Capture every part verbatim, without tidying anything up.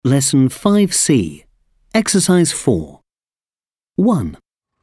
Lesson five C, Exercise four. one.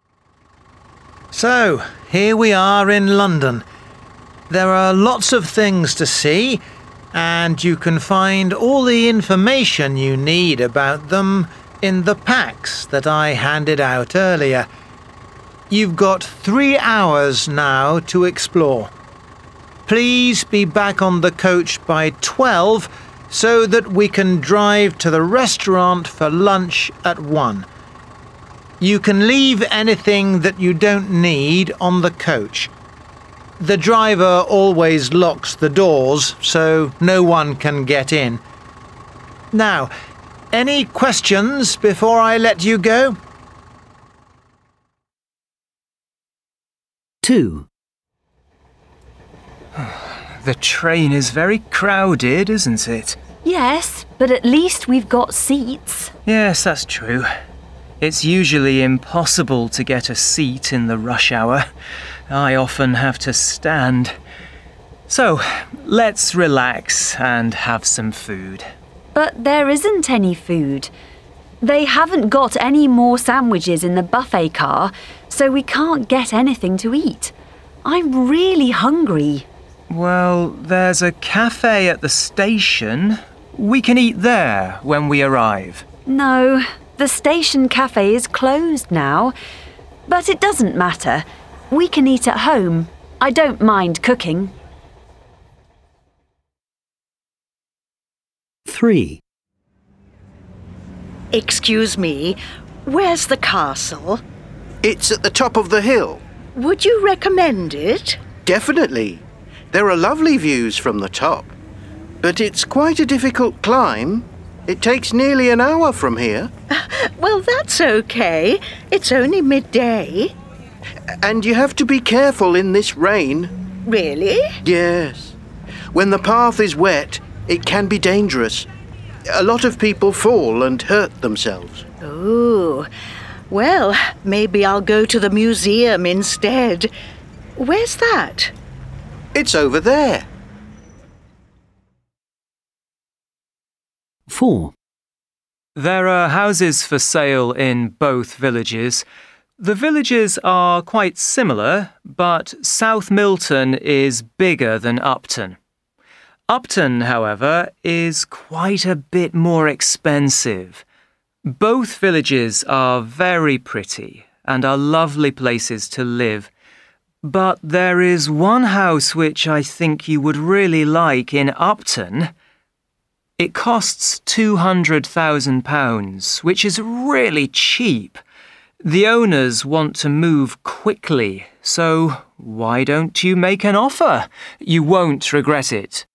So, here we are in London. There are lots of things to see, and you can find all the information you need about them in the packs that I handed out earlier. You've got three hours now to explore. Please be back on the coach by twelve so that we can drive to the restaurant for lunch at one. You can leave anything that you don't need on the coach. The driver always locks the doors so no one can get in. Now, any questions before I let you go? two. The train is very crowded, isn't it? Yes, but at least we've got seats. Yes, that's true. It's usually impossible to get a seat in the rush hour. I often have to stand. So, let's relax and have some food. But there isn't any food. They haven't got any more sandwiches in the buffet car, so we can't get anything to eat. I'm really hungry. Well, there's a cafe at the station. We can eat there when we arrive. No, the station cafe is closed now. But it doesn't matter. We can eat at home. I don't mind cooking. three. Excuse me, where's the castle? It's at the top of the hill. Would you recommend it? Definitely. There are lovely views from the top. But it's quite a difficult climb. It takes nearly an hour from here. Well, that's okay. It's only midday. And you have to be careful in this rain. Really? Yes. When the path is wet, it can be dangerous. A lot of people fall and hurt themselves. Oh, well, maybe I'll go to the museum instead. Where's that? It's over there. four. There are houses for sale in both villages. The villages are quite similar, but South Milton is bigger than Upton. Upton, however, is quite a bit more expensive. Both villages are very pretty and are lovely places to live. But there is one house which I think you would really like in Upton. It costs two hundred thousand pounds, which is really cheap. The owners want to move quickly, so why don't you make an offer? You won't regret it.